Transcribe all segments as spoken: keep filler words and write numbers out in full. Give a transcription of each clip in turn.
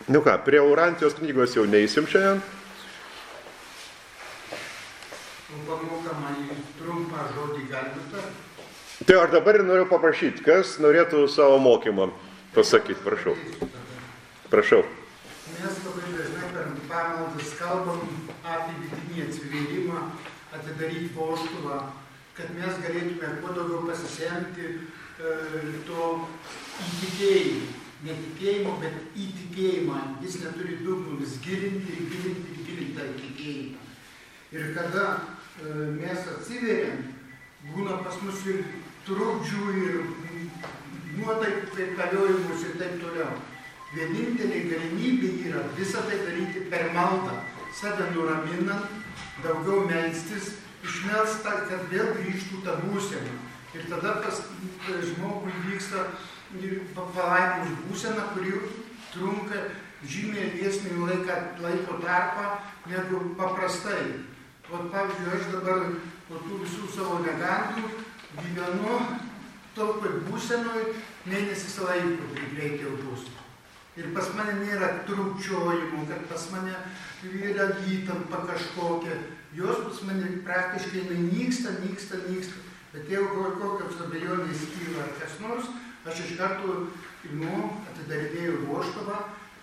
Nu ką, prie Urantijos knygos jau neįsim šiandien. Pamokamą į trumpą žodį galite. Tai aš dabar ir noriu paprašyti, kas norėtų savo mokymą pasakyti, prašau. Prašau. Mes labai dažnai per pamaldas kalbam apie vidinį atsivėrimą, atidaryti vožtuvą, kad mes galėtume kuo daugiau pasisemti e, to įtikėjimo. Netikėjimo, bet įtikėjimą. Jis neturi dugnų, vis gilinti ir gilinti ir gilinti tą įtikėjimą. Ir kada e, mes atsiveriam, būna pas mus ir trukdžių, ir nuotaikų kaitaliojimus ir taip toliau. Vienintelė galimybė yra visą tai daryti per maldą, save nuraminant, daugiau melstis, išmelstą, kad vėl grįžtų tą būseną. Ir tada pas žmogui vyksta palaimus būsena, kuri trunka žymiai ilgesnį laiką, laiko tarpą negu paprastai. O pavyzdžiui, aš dabar po tų visų savo negandų gyvenu tokoj būsenoj mėnesis laiko, kaip reikia bus. Ir pas mane nėra trūkčiojimų, kad pas mane yra įtampa kažkokia. Jos pas mane praktiškai nyksta, nyksta, nyksta. Bet jeigu kokios abejonės kyla ar kas nors, aš iš karto imu, atidarinėju vožtuvą,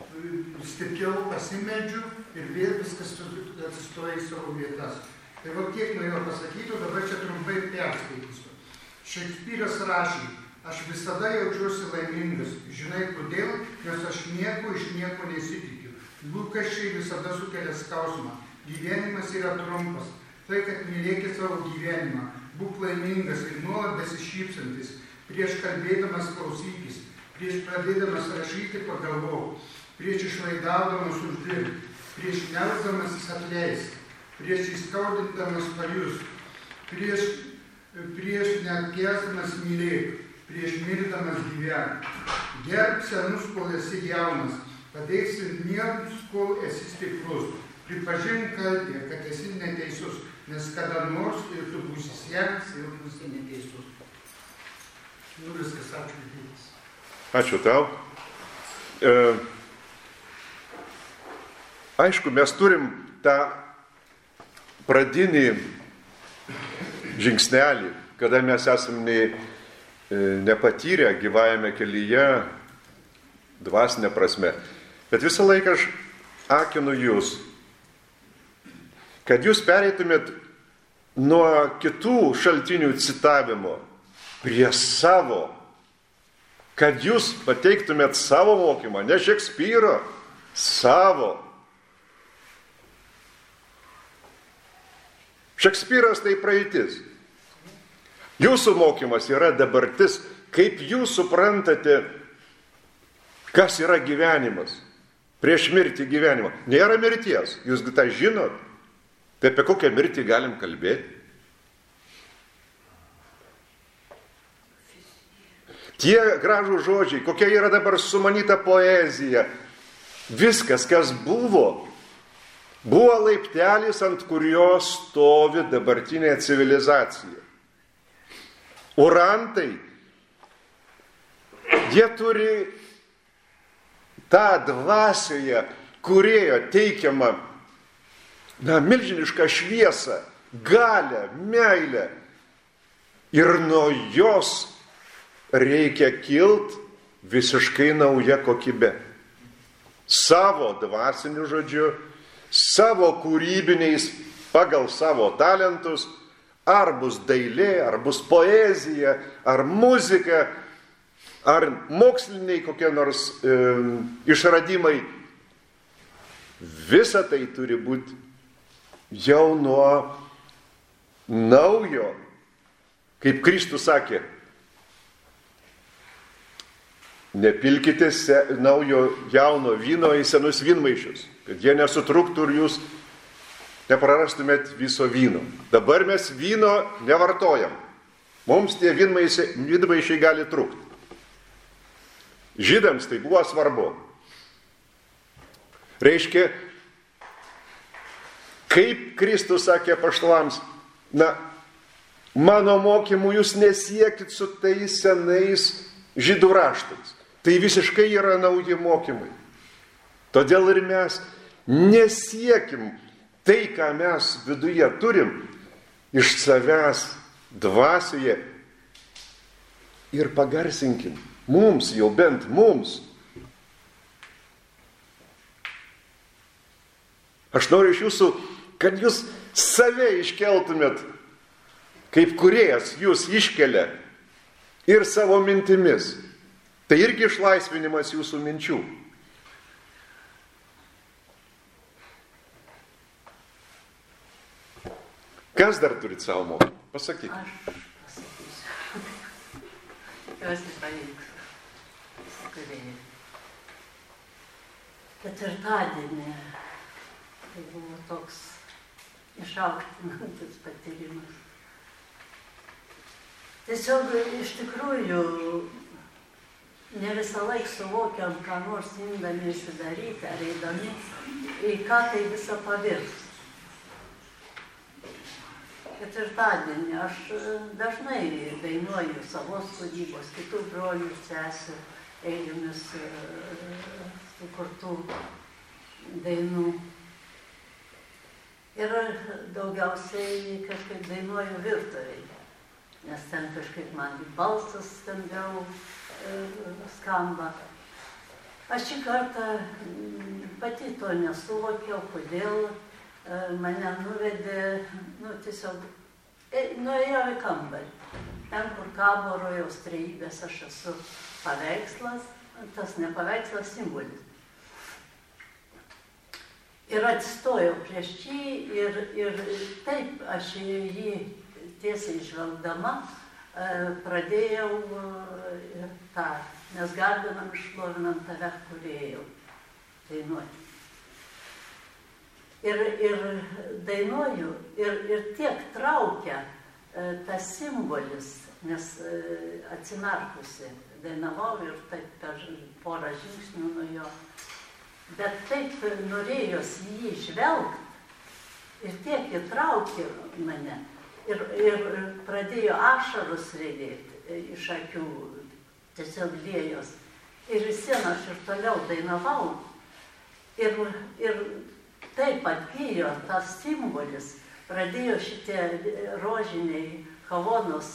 stipriau pasimeldžiu ir vėl viskas atsistoja į savo vietas. Tai va tiek norėjau pasakyti, dabar čia trumpai perskaitysiu. Šekspyras rašė, aš visada jaučiuosi laimingas. Žinai kodėl? Nes aš nieko iš nieko nesitikiu. Lūkesčiai visada sukelia skausmą. Gyvenimas yra trumpas. Tai, kad mylėki savo gyvenimą. Būk laimingas ir nuolat besišypsantis. Prieš kalbėdamas klausykis. Prieš pradėdamas rašyti pagalvok. Prieš išlaidaudamas uždirbti. Prieš melsdamasis atleisk. Prieš įskaudindamas pajus. Prieš, prieš neatgesdamas mylėk. Prieš mirdamas gyvenk. Gerb senus, kol esi jaunas. Padėk silpniems, kol esi stiprus. Pripažink kaltę, kad esi neteisus, nes kada nors ir tu būsi senas ir būsi neteisus. Nu viskas, ačiū Dievas. Ačiū tau. E, aišku, mes turim tą pradinį žingsnelį, kada mes esame ne, nepatyrę gyvajame kelyje, dvasinė prasme. Bet visą laiką aš akinu jūs, kad jūs pereitumėt nuo kitų šaltinių citavimo prie savo, kad jūs pateiktumėt savo mokymą, ne Šekspyro, savo. Šekspyras tai praeitis. Jūsų mokymas yra dabartis, kaip jūs suprantate, kas yra gyvenimas, prieš mirtį gyvenimą. Nėra mirties, jūs tą žinot. Tai apie kokią mirtį galim kalbėti? Tie gražų žodžiai, kokia yra dabar sumanyta poezija, viskas, kas buvo, buvo laiptelis, ant kurio stovi dabartinė civilizacija. Urantai, jie turi tą dvasioje, kurioje teikiamą na, milžinišką šviesą, galią, meilę. Ir nuo jos reikia kilt visiškai nauja kokybė. Savo dvasiniu žodžiu, savo kūrybiniais, pagal savo talentus, ar bus dailė, ar bus poezija, ar muzika, ar moksliniai kokie nors e, išradimai. Visa tai turi būti jau nuo naujo, kaip Kristus sakė, nepilkite se, naujo jauno vyno į senus vynmaišius, kad jie nesutruktų ir jūs neprarastumėt viso vyno. Dabar mes vyno nevartojam. Mums tie vynmaišiai, vynmaišiai gali trukti. Žydams tai buvo svarbu. Reiškia, kaip Kristus sakė apaštalams, na, mano mokymu jūs nesiekit su tais senais žydų raštais. Tai visiškai yra nauji mokymai. Todėl ir mes nesiekim tai, ką mes viduje turim, iš savęs dvasioje ir pagarsinkim. Mums, jau bent mums. Aš noriu iš jūsų, kad jūs save iškeltumėt, kaip kūrėjas jūs iškelia ir savo mintimis. Tai irgi išlaisvinimas jūsų minčių. Kas dar turit savo mokymą? Pasakykite. Aš pasakysiu. Tikiuosi pavyks. Sakavėjai. Ketvirtadienį tai buvo toks išaukštinantis patyrimas. Tiesiog iš tikrųjų ne visą laiką suvokiam, ką nors imdami įsidaryti ar eidami, į ką tai visą pavirs. Ketvirtadienį aš dažnai dainuoju savos kūrybos, kitų brolių sesių eilėmis sukurtų dainų. Ir daugiausiai kažkaip dainuoju virtuvėje, nes ten kažkaip man balsas skambiau skamba. Aš šį kartą pati to nesuvokiau, kodėl mane nuvedė, nu tiesiog, nuėjau į kambarį. Ten, kur kabo rojaus trejybės, aš esu paveikslas, tas ne paveikslas, simbolis. Ir atsistojau prieš jį ir, ir taip aš jį tiesiai žvelgdama pradėjau tą, mes garbinam išlovinam tave, kūrėjau, dainuoti. Ir, ir dainuoju, ir, ir tiek traukia tas simbolis, nes atsimerkusi dainavau ir taip per porą žingsnių nuo jo. Bet taip norėjosi jį žvelgti ir tiek įtraukė mane. Ir, ir pradėjo ašarus riedėti iš akių, tiesiog liejos. Ir vis vien aš ir toliau dainavau. Ir, ir taip atgijo tas simbolis, pradėjo šitie rožiniai kavonos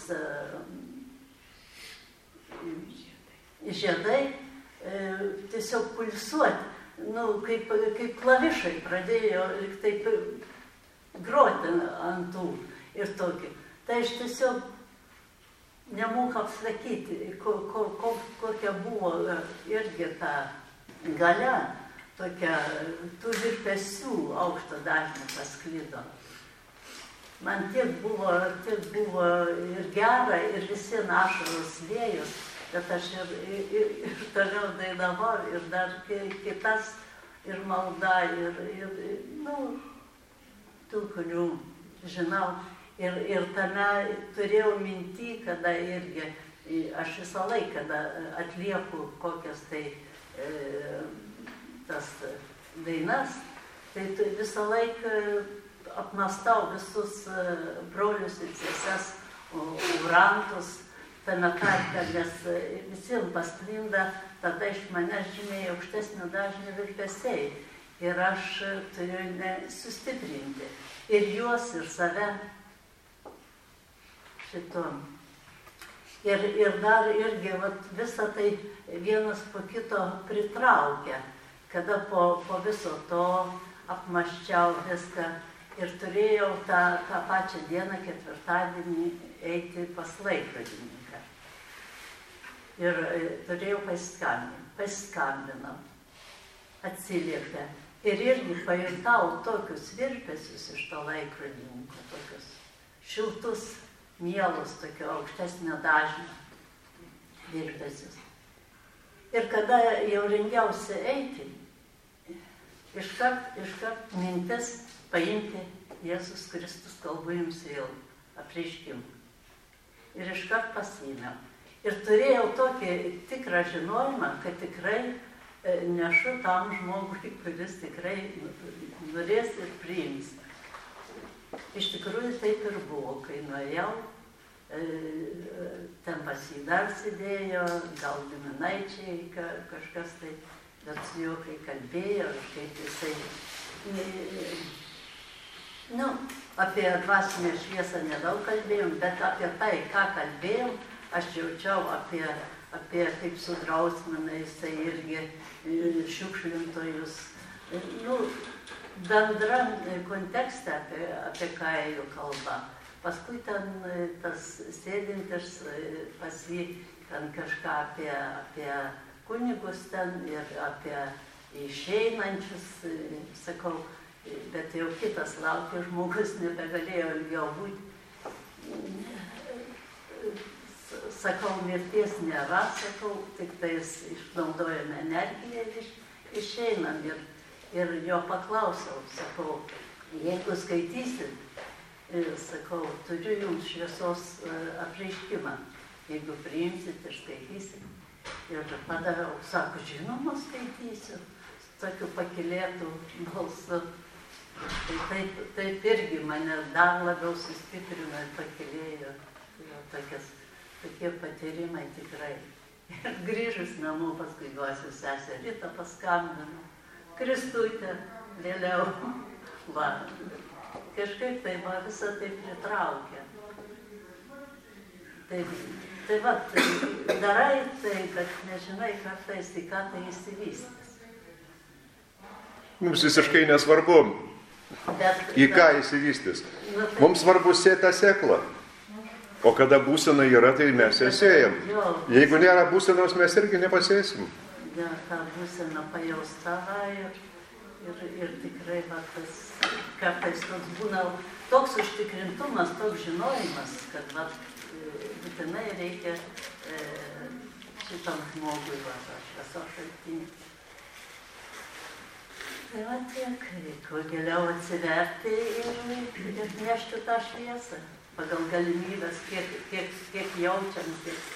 žiedai tiesiog pulsuoti, nu, kaip, kaip klavišai pradėjo taip groti ant tų ir tokį. Tai aš tiesiog nemoku apsakyti, ko, ko, ko, kokia buvo irgi ta galia, tokia, tų virpesių aukšto dažnio pasklido. Man tiek buvo, tiek buvo ir gera, ir visi ašaros liejus, bet aš ir, ir, ir toliau dainavau, ir dar kitas, ir malda, ir, ir nu, tų, kurių žinau. Ir, ir tame turėjau minty, kada irgi, aš visą laiką, kada atlieku kokias tai e, tas dainas, tai visą laiką apmastau visus brolius ir seses, urantus tame tarpe, nes visiems pasklinda tada iš manęs žymiai aukštesnio dažnio virpesiai. Ir aš turiu sustiprinti ir juos, ir save šitom. Ir, ir dar irgi vat, visą tai vienas po kito pritraukia, kada po, po viso to apmaščiau viską. Ir turėjau tą, tą pačią dieną, ketvirtadienį, eiti pas laikrodininką. Ir turėjau pasiskambinti. Pasiskambinau, atsiliepė. Ir irgi pajutau tokius virpesius iš to laikrodininko, tokius šiltus, mielus, tokio aukštesnio dažnio virpesius. Ir kada jau rengiausi eiti, iškart, iškart mintis paimti Jėzus Kristus, kalbu jums vėl, apreiškimą. Ir iškart pasiėmiau. Ir turėjau tokį tikrą žinojimą, kad tikrai nešu tam žmogui, kuris tikrai norės ir priims. Iš tikrųjų taip ir buvo, kai nuėjau, ten pas jį dar sėdėjo, gal giminaičiai kažkas tai, bet su juo kai kalbėjau, kaip jisai, nu, apie dvasinę šviesą nedaug kalbėjom, bet apie tai, ką kalbėjom, aš jaučiau apie, apie kaip sudrausmina jisai irgi šiukšlintojus. Nu, bendram kontekste, apie, apie ką ėjo kalba. Paskui ten tas sėdintis pas jį, ten kažką apie, apie kunigus ten ir apie išeinančius, sakau, bet jau kitas laukė žmogus, nebegalėjo ilgiau būti. Sakau, mirties nėra, sakau, tik tais išnaudojame energiją ir iš, išeinam. Ir, ir jo paklausiau, sakau, jeigu skaitysit, sakau, turiu jums šviesos apreiškimą, jeigu priimsit ir skaitysit. Ir padaviau, sako, žinoma, skaitysiu, tokiu pakilėtų balsu. Tai taip, taip irgi mane dar labiau sustiprino ir pakilėjo. Tokias, tokie patyrimai tikrai. Ir grįžus namo paskui duosiu sesę Ritą paskambinu. Kristutė vėliau. Va. Kažkaip tai va visą tai pritraukia. Tai, tai va, tai darai tai, bet nežinai kartais į ką tai įsivystys. Mums visiškai nesvarbu, bet, į ką įsivystys. Nu, tai... Mums svarbu sėta sėkla. O kada būsena yra, tai mes ją sėjam. Jeigu nėra būsenos, mes irgi nepasėsim. Ja, ta būsena pajausta ir, ir, ir tikrai va, tas, kartais toks būna toks užtikrintumas, toks žinojimas, kad va, būtinai reikia e, šitam žmogui va, šviesos šaltinį. Tai va tiek, kuo giliau atsiverti ir, ir nešti tą šviesą, pagal galimybės, kiek, kiek, kiek jaučiam, kiek.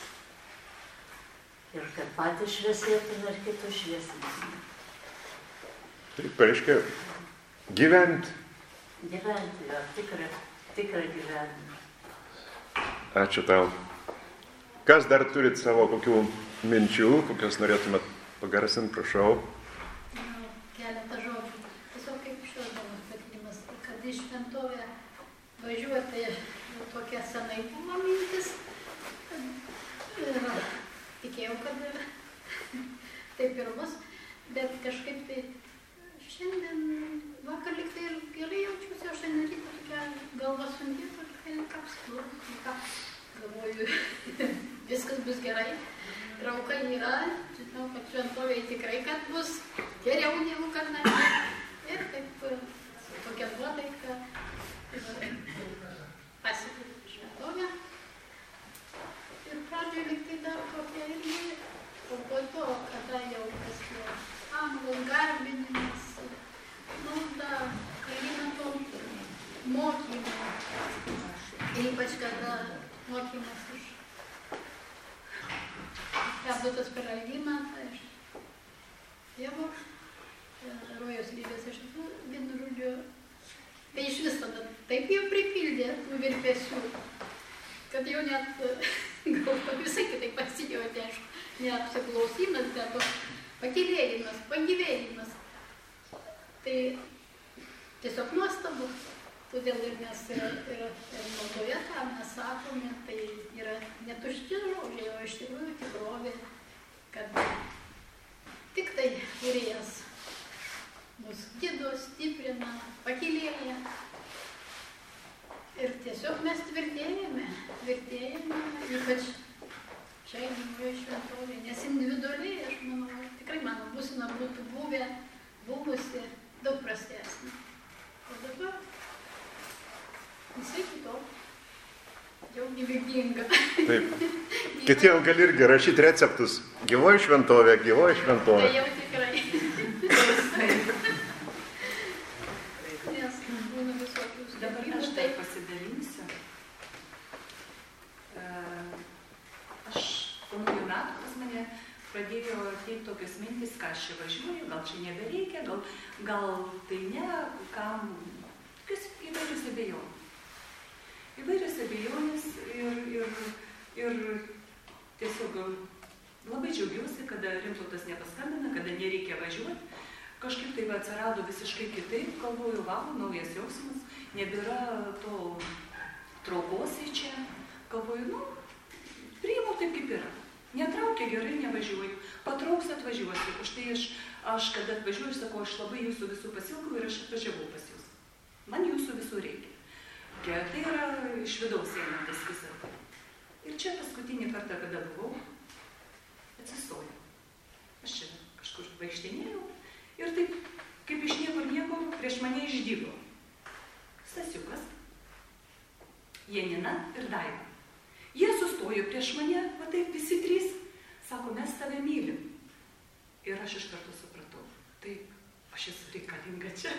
Ir kad patys šviesėtume ir kitus šviesintume. Taip, reiškia, gyventi. Gyventi, jo, tikrą, tikrą gyvenimą. Ačiū tau. Kas dar turit savo kokių minčių, kokias norėtumėt pagarsinti, prašau? Keletą žodžių. Tiesiog kaip šios patyrimas, kad į šventovę važiuoti tokia senai buvo mintis. Ir tikėjau, kad taip ir bus, bet kažkaip tai šiandien vakar lyg tai ir gerai jaučiuosi, aš šiandien rytą tokia galva sunki, tokia kapslu, galvoju, viskas bus gerai, trauka yra, žinau, kad šventovėje tikrai, kad bus geriau negu kad ne. Ir taip tokia nuotaika pasiekė šventovę. Ir pradžioje lyg tai dar tokia irgi, o po to, kada jau tas pamaldos garbinimas, malda, einam mokymą, ypač kada mokymas už perduotas per Algimantą iš tėvo, Rojos lygos iš tų vienu žodžiu, tai iš vis tada taip jau pripildė tų virpesių, kad jau net galbūt visai kitaip pasijauti, aišku, neapsiklausimas, bet pakylėjimas, pagyvėjimas. Tai tiesiog nuostabu, todėl ir mes ir, ir, ir maldoje tą mes sakome, tai yra netušti žodžiai, o iš tikrųjų tikrovė, kad tik tai kūrėjas mus gydo, stiprina, pakylėja. Ir tiesiog mes tvirtėjame, tvirtėjame, ypač šiai gyvoje šventovėje, nes individualiai, aš manau, tikrai mano būsena būtų buvę, buvusi daug prastesnė. O dabar visai kitokia, jau gyvybinga. Taip. Kitiems gali irgi rašyti receptus. Gyvoji šventovė, gyvoji šventovė. Tai jau tikrai. Dabar aš tai pasidalinsiu. Aš po naujų metų pas mane pradėjo ateiti tokios mintis, ką aš čia važiuoju, gal čia nebereikia, gal, gal tai ne, kam, tokios įvairius abejonės. Įvairius abejonės ir, ir, ir tiesiog labai džiaugiausi, kada Rimtautas nepaskambina, kada nereikia važiuoti. Kažkaip tai atsirado visiškai kitaip, galvoju, va, naujas jausmas, nebėra to traukos į čia. Galvoju, nu, priimu taip kaip yra. Netraukia gerai, nevažiuoju. Patrauks atvažiuosiu. Už tai aš, aš kada atvažiuoju, sakau, aš labai jūsų visų pasilgau ir aš atvažiavau pas jūs. Man jūsų visų reikia. Tai yra iš vidaus einantis visą tai. Ir čia paskutinį kartą, kada buvau, atsistojau. Aš čia kažkur vaikštinėjau ir taip, kaip iš niekur nieko, prieš mane išdygo Stasiukas, Janina ir Daiva. Jie sustojo prieš mane, va taip visi trys, sako, mes tave mylim. Ir aš iš karto supratau, taip, aš esu reikalinga čia.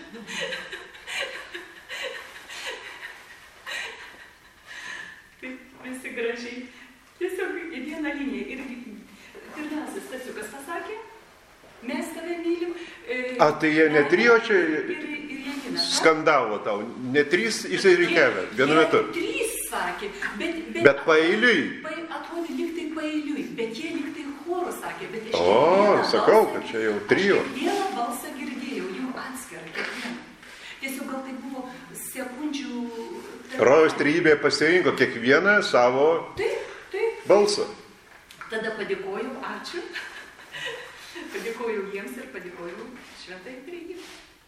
Taip, visi gražiai. Tiesiog į vieną liniją. Ir pirmiausia, Stasiukas pasakė, mes tave mylim. E, A, tai jie ne trio čia ir, ir Janina, skandavo tau, ne trys įsirikiavę vienu metu. Trys sakė, bet... Bet, bet paeiliui. Pa, atrodė lyg tai paeiliui, bet jie lyg tai chorų sakė, bet iš O, sakau, kad čia jau trio. Aš kiekvieną balsą girdėjau, jų atskirą, kiekvieną. Tiesiog gal tai buvo sekundžių... Rojaus trejybė pasirinko kiekvieną savo taip, taip. balsą. Tada padėkojau, ačiū. Padėkojau jiems ir padėkojau šventai trejybė.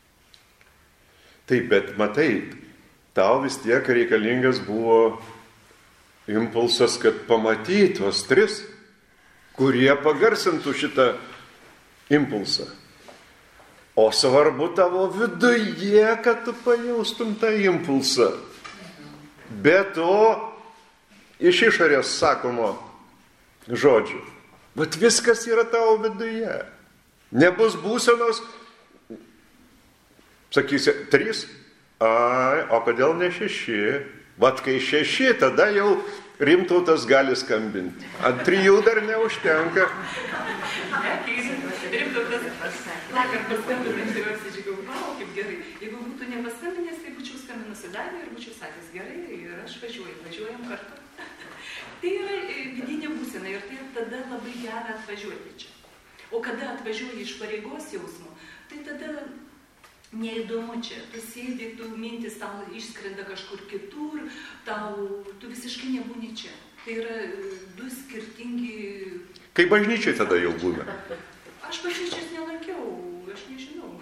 Taip, bet matai, tau vis tiek reikalingas buvo impulsas, kad pamatyt tuos tris, kurie pagarsintų šitą impulsą. O svarbu tavo viduje, kad tu pajaustum tą impulsą. Be to, iš išorės sakomo žodžių. Bet viskas yra tavo viduje. Nebus būsenos, sakysi, trys, ai, o kodėl ne šeši? Vat kai šeši, tada jau Rimtautas gali skambinti. Ant trijų dar neužtenka. Rimtautas vakar paskambinęs ir apsidžiaugiau, vau, kaip gerai. Jeigu būtų nepaskambinęs, tai būčiau skambinusi Daivai ir būčiau sakęs, gerai, ir aš važiuoju, važiuojam kartu. Tai yra vidinė būsena ir tai tada labai gera atvažiuoti čia. O kada atvažiuoji iš pareigos jausmo, tai tada neįdomu čia. Tu sėdi, tu mintis tau išskrenda kažkur kitur, tau, tu visiškai nebūni čia. Tai yra du skirtingi... Kaip bažnyčiai tada jau būna? Aš bažnyčias nelankiau, aš nežinau.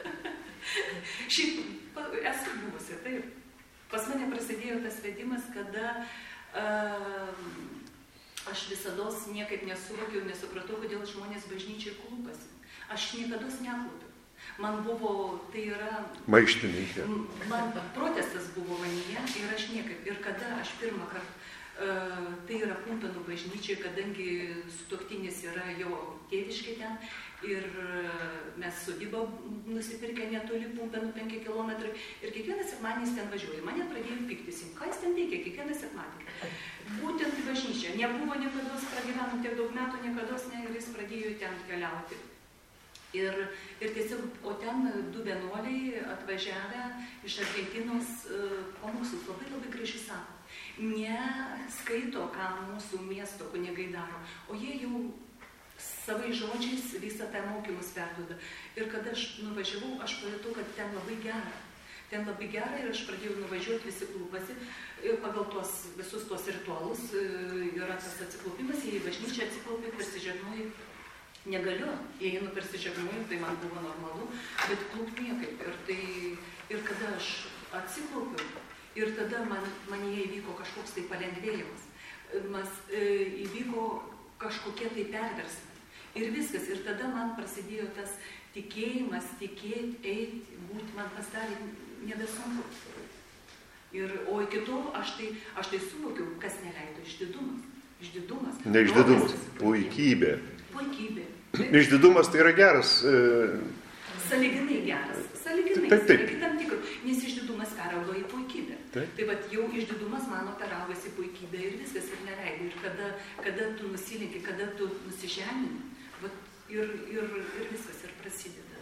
Šiaip esu buvusi, taip. Pas mane prasidėjo tas vedimas, kada uh, aš visados niekaip nesuvokiau, nesupratau, kodėl žmonės bažnyčiai klūpasi. Aš niekados neklupiu. Man buvo, tai yra... Maištininkė. Man protestas buvo manyje ir aš niekaip. Ir kada aš pirmą kartą, uh, tai yra Pumpėnų bažnyčiai, kadangi sutuoktinis yra jo tėviškai ten, ir mes sodybą nusipirkę netoli Pumpėnų penki kilometrai, ir kiekvieną sekmadienį ten važiuoju. Mane pradėjo piktis, ką jis ten veikia kiekvieną sekmadienį. Būtent į bažnyčią. Nebuvo niekados, pragyveno tiek daug metų, niekados ne, ir jis pradėjo ten keliauti. Ir, ir tiesiog, o ten du vienuoliai atvažiavę iš Argentinos uh, pamokslus labai labai gražiai sako. Neskaito, ką mūsų miesto kunigai daro, o jie jau savai žodžiais visą tą mokymus perduoda. Ir kada aš nuvažiavau, aš pajutau, kad ten labai gera. Ten labai gera ir aš pradėjau nuvažiuoti, visi klūpasi. Pagal tuos, visus tuos ritualus yra tas atsiklaupimas, į bažnyčią atsiklaupiu, persižegnoju. Negaliu, įeinu persižegnoju, tai man buvo normalu, bet klūp niekaip. Ir, tai, ir kada aš atsiklaupiu, ir tada man, manyje įvyko kažkoks tai palengvėjimas. Mas, e, įvyko kažkokie tai perversmai. Ir viskas. Ir tada man prasidėjo tas tikėjimas, tikėti, eiti, būti, man pasidarė nebesunku. Ir, o iki tol aš tai, aš tai suvokiau, kas neleido, išdidumas. Išdidumas. Ne išdidumas, puikybė. Puikybė. Išdidumas tai yra geras. E... Saliginai geras. Saliginai. Taip, taip. Tam tikro, nes išdidumas peraugo į puikybę. Taip. Tai vat jau išdidumas mano peraugas į puikybę ir viskas ir neleido. Ir kada, kada tu nusilinki, kada tu nusižemini, vat ir, ir, ir viskas ir prasideda.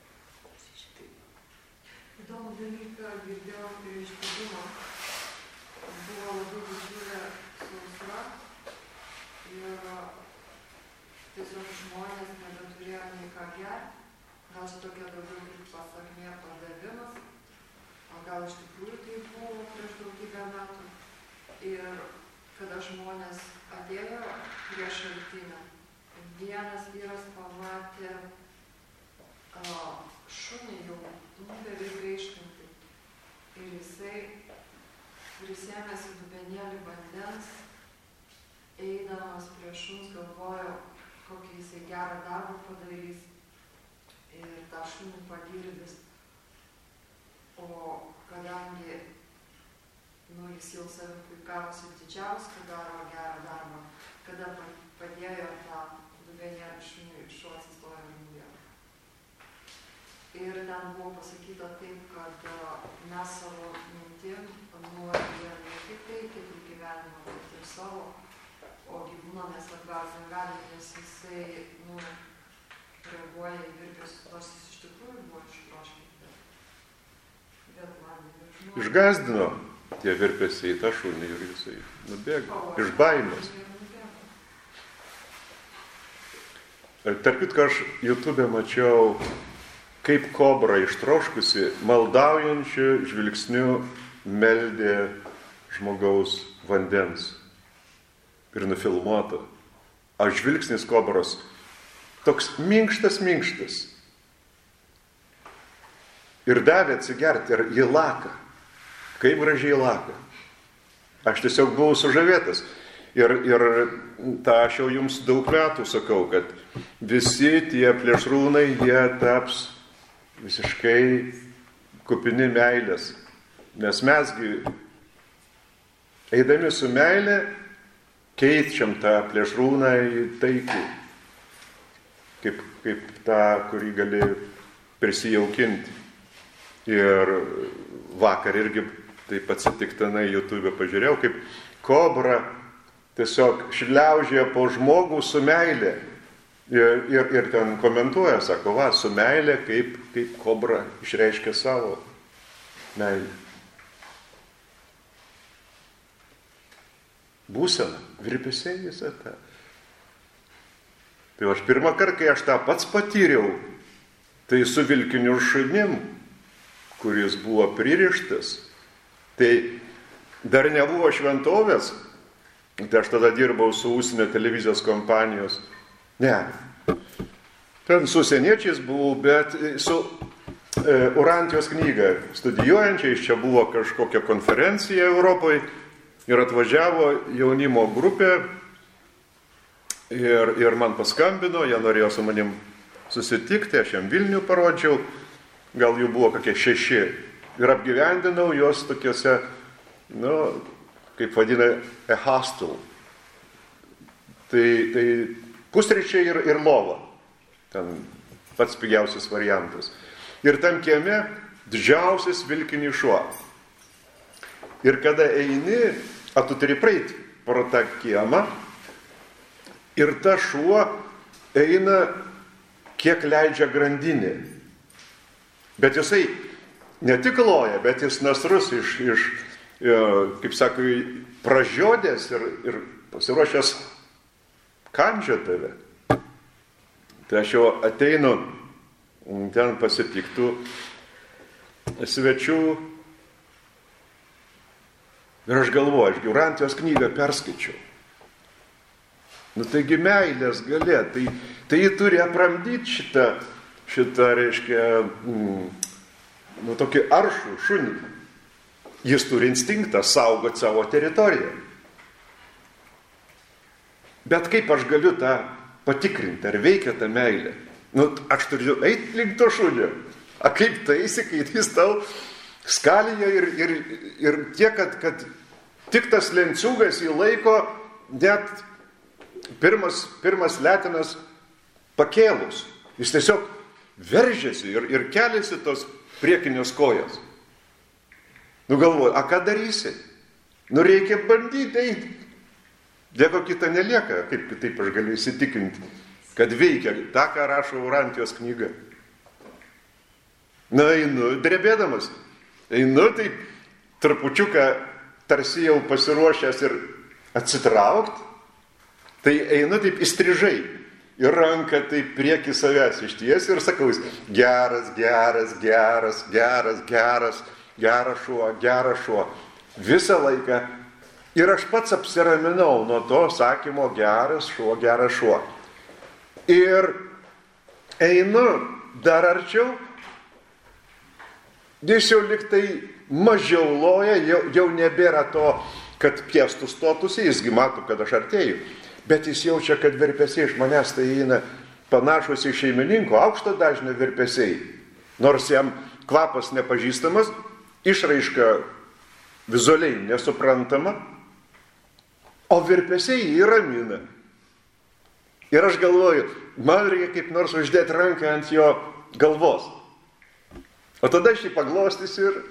Įdomų dalyką girdėjau apie išdidumą. Buvo labai didžiulė sausra ir tiesiog žmonės nebeturėjo nei ką gerti. Gal čia tokia daugiau kaip pasakmė padavimas, o gal iš tikrųjų tai buvo prieš daugybę metų. Ir kada žmonės atėjo prie šaltinio, vienas vyras pamatė uh, šunį jau beveik gaištantį. Ir jisai prisėmėsi dubenėlį vandens, eidamas prie šuns galvojo, kokį jisai gerą darbą padarys ir tą šunį pagirdys. O kadangi nu, jis jau savim puikavosi didžiausias, kad daro gerą darbą, kada padėjo tą dubenėlį šuniui, šuo atsistojo ir nubėgo. Ir ten buvo pasakyta taip, kad mes savo mintim norime ne tik tai kitų gyvenimą, bet ir savo, o gyvūną mes atgauti negalime, nes jisai, nu, reaguoja į virpesius, nors jis iš tikrųjų buvo ištroškinti. Bet man nežinau. Išgazdino tie virpesiai tą šunį ir jisai nubėgo. Iš baimės. Tarp kitko, aš YouTube mačiau, kaip kobra ištroškusi maldaujančių žvilgsnių meldė žmogaus vandens. Ir nufilmuota. O žvilgsnis kobros toks minkštas, minkštas. Ir davė atsigerti, ir jį laka. Kaip gražiai laka. Aš tiesiog buvau sužavėtas. Ir, ir tą aš jau jums daug metų sakau, kad visi tie plėšrūnai, jie taps visiškai kupini meilės. Nes mesgi, eidami su meilė, keičiam tą plėšrūną į taikų. Kaip, kaip tą, kurį gali prisijaukinti. Ir vakar irgi taip atsitiktinai YouTube pažiūrėjau, kaip kobra tiesiog šliaužė po žmogų su meilė. Ir, ir, ir ten komentuoja, sako, va, su meilė, kaip, kaip kobra išreiškia savo meilę. Būsena, virpesiai visą tą. Tai aš pirmą kartą, kai aš tą pats patyriau, tai su vilkiniu šunim, kuris buvo pririštas, tai dar nebuvo šventovės, tai aš tada dirbau su užsienio televizijos kompanijos. Ne, ten su užsieniečiais buvau, bet su e, Urantijos knyga studijuojančiais, čia buvo kažkokia konferencija Europoje ir atvažiavo jaunimo grupė ir, ir man paskambino, jie norėjo su manim susitikti, aš jam Vilnių parodžiau, gal jų buvo kokie šeši ir apgyvendinau juos tokiuose, nu, kaip vadina, a hostel. Tai, tai pusryčiai ir, ir lova. Ten pats pigiausias variantas. Ir tam kieme didžiausias vilkinis šuo. Ir kada eini, a tu turi praeiti pro tą kiemą, ir ta šuo eina, kiek leidžia grandinė. Bet jisai ne tik loja, bet jis nasrus iš, iš kaip sako, pražiodės ir, ir pasiruošęs kandžia tave. Tai aš jau ateinu, ten pasitiktų svečių ir aš galvoju, aš Urantijos knygą perskaičiau. Nu taigi meilės galia, tai, tai jį turi apramdyti šitą, šitą, reiškia, mm, nu tokį aršų šunį. Jis turi instinktą saugoti savo teritoriją. Bet kaip aš galiu tą patikrinti, ar veikia ta meilė? Nu, aš turiu eiti link to šunio. A kaip taisi, kai jis tau skalija ir, ir, ir tiek, kad, kad tik tas lenciūgas į laiko net pirmas, pirmas letinas pakėlus. Jis tiesiog veržiasi ir, ir keliasi tos priekinės kojas. Nu galvoju, a ką darysi? Nu reikia bandyti eiti. Dėko kita nelieka, kaip kitaip aš galiu įsitikinti, kad veikia tą, ką rašo Urantijos knyga. Na, einu, drebėdamas. Einu, taip, trupučiuką tarsi jau pasiruošęs ir atsitraukt. Tai einu taip įstrižai. ir ranką taip prieki savęs išties ir sakau, geras, geras, geras, geras, geras, geras šuo, geras šuo. Visą laiką. Ir aš pats apsiraminau nuo to sakymo geras šuo, geras šuo. Ir einu dar arčiau, jis jau liktai mažiau loja, jau, jau nebėra to, kad piestų stotųsi, jisgi mato, kad aš artėju. Bet jis jaučia, kad virpesiai iš manęs tai eina panašus į šeimininko, aukšto dažnio virpesiai. Nors jam kvapas nepažįstamas, išraiška vizualiai nesuprantama, o virpesiai jį ramina. Ir aš galvoju, man reikia kaip nors uždėti ranką ant jo galvos. O tada aš jį paglostysiu ir,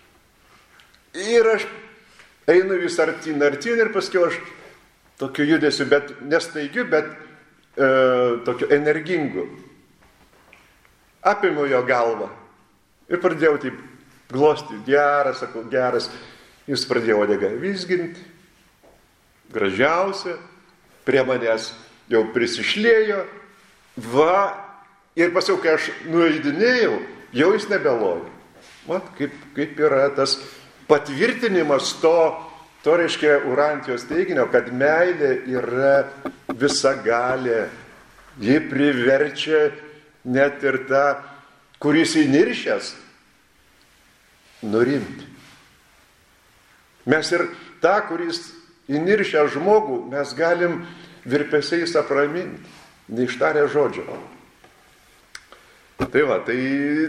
ir aš einu vis artin, artin ir paskiau aš tokiu judesiu, bet nestaigiu, bet e, tokiu energingu. Apimu jo galvą ir pradėjau taip glostyti. Geras, sakau, geras. Jis pradėjo uodegą vizginti. Gražiausia. Prie manęs jau prisišlėjo. Va. Ir paskiau, kai aš nueidinėjau, jau jis nebelojo. Mat, kaip, kaip yra tas patvirtinimas to, to reiškia Urantijos teiginio, kad meilė yra visagalė. Ji priverčia net ir tą, kuris įniršęs, nurimti. Mes ir tą, kuris įniršę žmogų, mes galim virpesiais apraminti, neištarę žodžio. Tai va, tai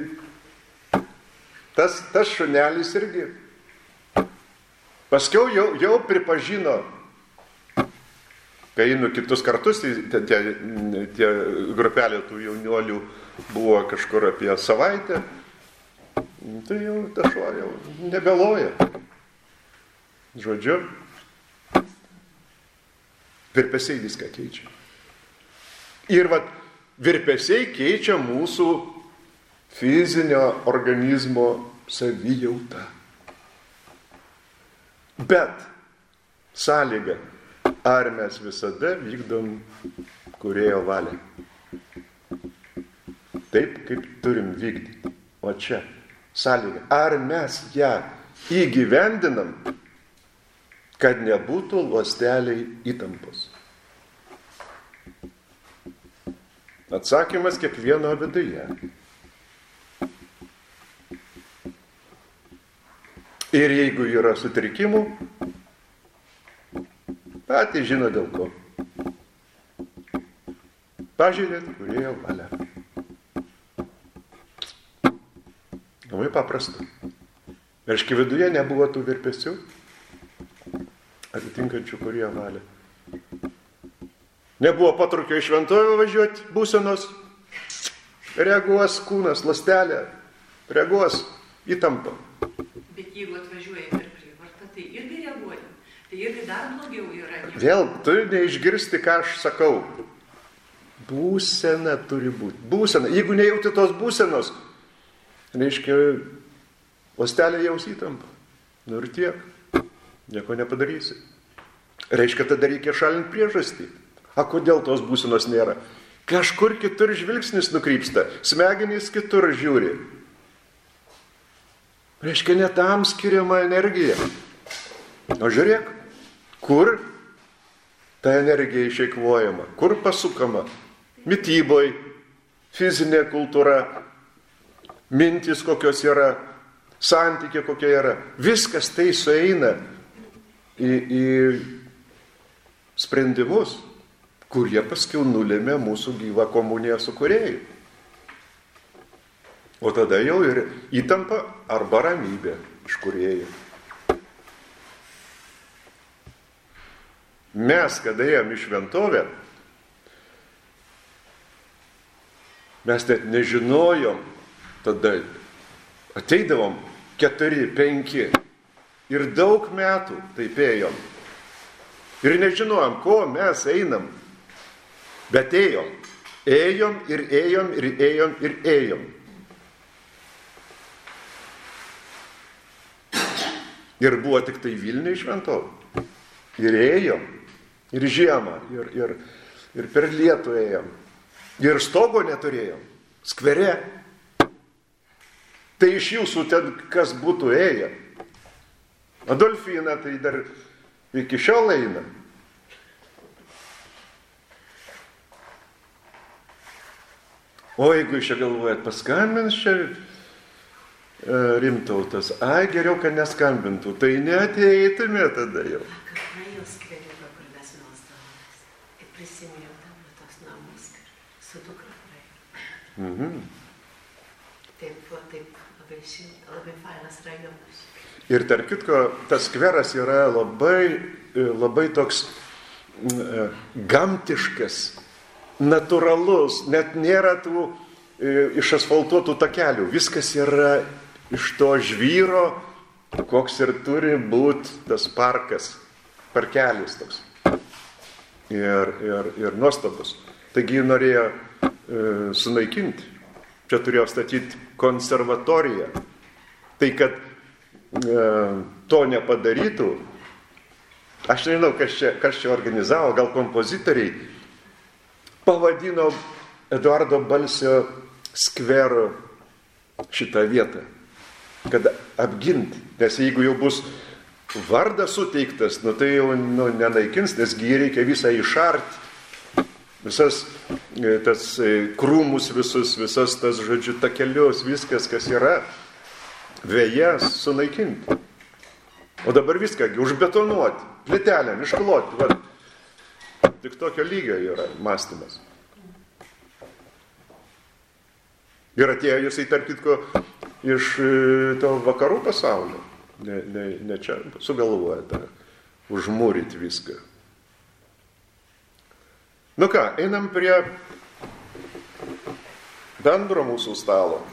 tas, tas šunelis irgi. Paskiau jau, jau pripažino, kai einu kitus kartus, tie, tie, tie grupelė tų jaunuolių buvo kažkur apie savaitę, tai jau ta šuo jau nebeloja. Žodžiu, virpesiai viską keičia. Ir vat, virpesiai keičia mūsų fizinio organizmo savijautą. Bet sąlyga, ar mes visada vykdom kūrėjo valią. Taip, kaip turim vykdyti. O čia sąlyga, ar mes ją įgyvendinam, kad nebūtų ląsteliai įtampos. Atsakymas kiekvieno viduje. Ir jeigu yra sutrikimų, patys žino dėl ko. Pažiūrėt, kūrėjo valia. Labai paprasta. Reiškia, viduje nebuvo tų virpesių, atitinkančių kūrėjo valią. Nebuvo patrukio iš šventovę važiuoti, būsenos, reaguos kūnas, ląstelė, reaguos įtampa. Bet jeigu atvažiuoja per prievartą, tai irgi reaguoja. Tai irgi dar blogiau yra. Vėl turi neišgirsti, ką aš sakau. Būsena turi būti. Būsena. Jeigu nejauti tos būsenos, reiškia, ląstelė jaus įtampa. Nu ir tiek. Nieko nepadarysi. Reiškia, tada reikia šalinti priežastį. A kodėl tos būsenos nėra? Kažkur kitur žvilgsnis nukrypsta. Smegenys kitur žiūri. Reiškia, ne tam skiriama energija. O žiūrėk, kur ta energija išeikvojama, kur pasukama. Mityboj, fizinė kultūra, mintis kokios yra, santykė kokia yra. Viskas tai sueina į, į sprendimus, kurie paskiau nulėmė mūsų gyvą komuniją su kūrėju. O tada jau ir įtampa arba ramybė iš kūrėjų. Mes, kada ėjom į šventovę, mes net nežinojom, tada ateidavom keturi, penki ir daug metų taip ėjom. Ir nežinojom, ko mes einam, bet ėjom. Ėjom ir ėjom ir ėjom ir ėjom. Ir buvo tik tai Vilniuje šventovė. Ir ėjom, ir žiemą, ir, ir, ir per lietų ėjom. Ir stogo neturėjom. Skvere. Tai iš jūsų ten kas būtų ėję. Adolfina tai dar iki šiol eina. O jeigu iš čia galvojat, paskambins čia e, Rimtautas, ai geriau, kad neskambintų, tai neateitumė tada jau. Kad praėjau skverėlio, kur mes melsdavomės, ir prisimėjau tavo tos namus, su dukra praėjau. Mhm. Taip, taip, labai šilta, labai fainas rajonas. Ir tarp kitko, tas skveras yra labai, labai toks e, gamtiškas, natūralus, net nėra tų e, išasfaltuotų takelių. Viskas yra iš to žvyro, koks ir turi būti tas parkas, parkelis toks. Ir, ir, ir nuostabus. Taigi jį norėjo e, sunaikinti. Čia turėjo statyti konservatoriją. Tai kad e, to nepadarytų, aš nežinau, kas čia, kas čia organizavo, gal kompozitoriai, pavadino Eduardo Balsio skvero šitą vietą, kad apginti. Nes jeigu jau bus vardas suteiktas, nu tai jau nu, nenaikins, nesgi jį reikia visą išarti. Visas tas krūmus visus, visas tas, žodžiu, takelius, viskas, kas yra, vėjas sunaikinti. O dabar viską užbetonuoti, plytelėm, iškloti. Va. Tik tokio lygio yra mąstymas. Ir atėjo jisai, tarp kitko, iš to vakarų pasaulio. Ne, ne, ne čia sugalvoja tą užmūryti viską. Nu ką, einam prie bendro mūsų stalo.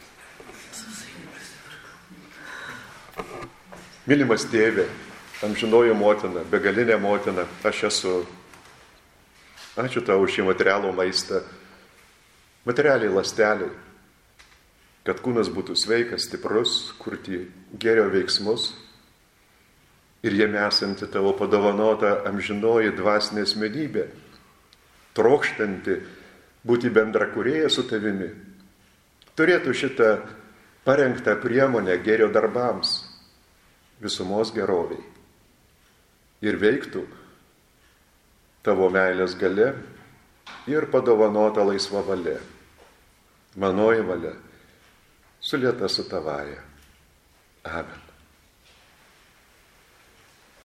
Mylimas tėvė, amžinoji motina, begalinė motina, aš esu. Ačiū tau už šį materialų maistą, materialiai ląsteliai, kad kūnas būtų sveikas, stiprus, kurti gėrio veiksmus ir jame esanti tavo padovanota amžinoji dvasinė asmenybė, trokštanti būti bendrakūrėja su tavimi, turėtų šitą parengtą priemonę gėrio darbams, visumos geroviai ir veiktų tavo meilės galia ir padovanota laisva valia, manoji valia, sulieta su tavaja. Amen.